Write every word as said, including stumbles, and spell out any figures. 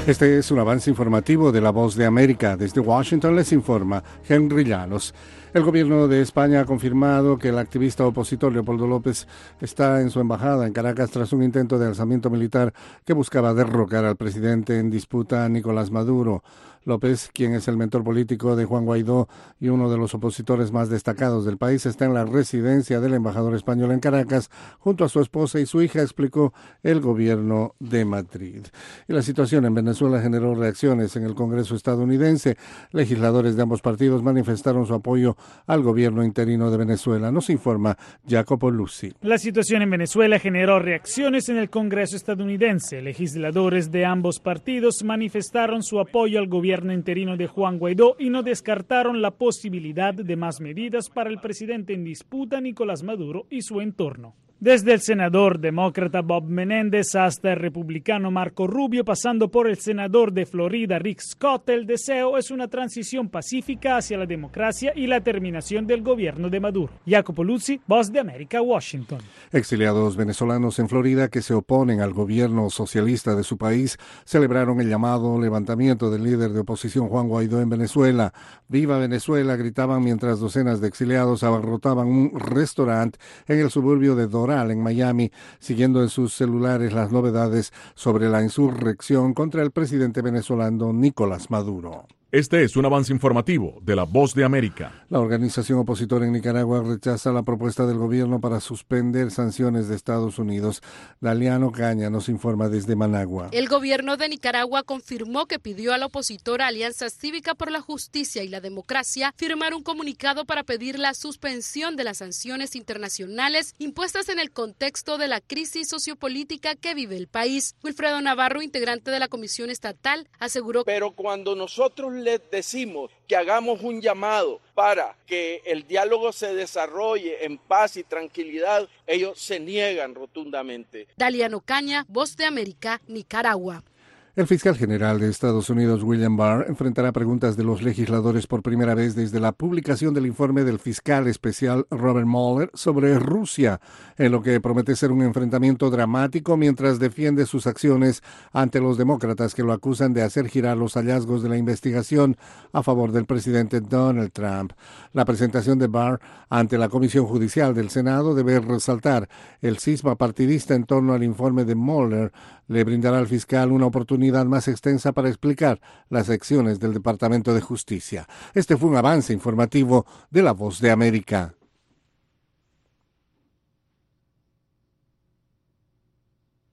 Este es un avance informativo de La Voz de América. Desde Washington les informa Henry Llanos. El gobierno de España ha confirmado que el activista opositor Leopoldo López está en su embajada en Caracas tras un intento de alzamiento militar que buscaba derrocar al presidente en disputa, Nicolás Maduro. López, quien es el mentor político de Juan Guaidó y uno de los opositores más destacados del país, está en la residencia del embajador español en Caracas junto a su esposa y su hija, explicó el gobierno de Madrid. Y la situación en Venezuela generó reacciones en el Congreso estadounidense. Legisladores de ambos partidos manifestaron su apoyo al gobierno interino de Venezuela. Nos informa Jacopo Luzzi. La situación en Venezuela generó reacciones en el Congreso estadounidense. Legisladores de ambos partidos manifestaron su apoyo al gobierno interino de Juan Guaidó y no descartaron la posibilidad de más medidas para el presidente en disputa, Nicolás Maduro, y su entorno. Desde el senador demócrata Bob Menéndez hasta el republicano Marco Rubio, pasando por el senador de Florida Rick Scott, el deseo es una transición pacífica hacia la democracia y la terminación del gobierno de Maduro. Jacopo Luzzi, Voz de América, Washington. Exiliados venezolanos en Florida que se oponen al gobierno socialista de su país celebraron el llamado levantamiento del líder de oposición Juan Guaidó en Venezuela. ¡Viva Venezuela!, gritaban mientras docenas de exiliados abarrotaban un restaurante en el suburbio de Doral, en Miami, siguiendo en sus celulares las novedades sobre la insurrección contra el presidente venezolano Nicolás Maduro. Este es un avance informativo de La Voz de América. La organización opositora en Nicaragua rechaza la propuesta del gobierno para suspender sanciones de Estados Unidos. Daliano Caña nos informa desde Managua. El gobierno de Nicaragua confirmó que pidió a la opositora Alianza Cívica por la Justicia y la Democracia firmar un comunicado para pedir la suspensión de las sanciones internacionales impuestas en el contexto de la crisis sociopolítica que vive el país. Wilfredo Navarro, integrante de la Comisión Estatal, aseguró: Pero cuando nosotros les decimos que hagamos un llamado para que el diálogo se desarrolle en paz y tranquilidad, ellos se niegan rotundamente. Daliano Caña, Voz de América, Nicaragua. El fiscal general de Estados Unidos, William Barr, enfrentará preguntas de los legisladores por primera vez desde la publicación del informe del fiscal especial Robert Mueller sobre Rusia, en lo que promete ser un enfrentamiento dramático mientras defiende sus acciones ante los demócratas que lo acusan de hacer girar los hallazgos de la investigación a favor del presidente Donald Trump. La presentación de Barr ante la Comisión Judicial del Senado debe resaltar el cisma partidista en torno al informe de Mueller. Le brindará al fiscal una oportunidad más extensa para explicar las acciones del Departamento de Justicia. Este fue un avance informativo de La Voz de América.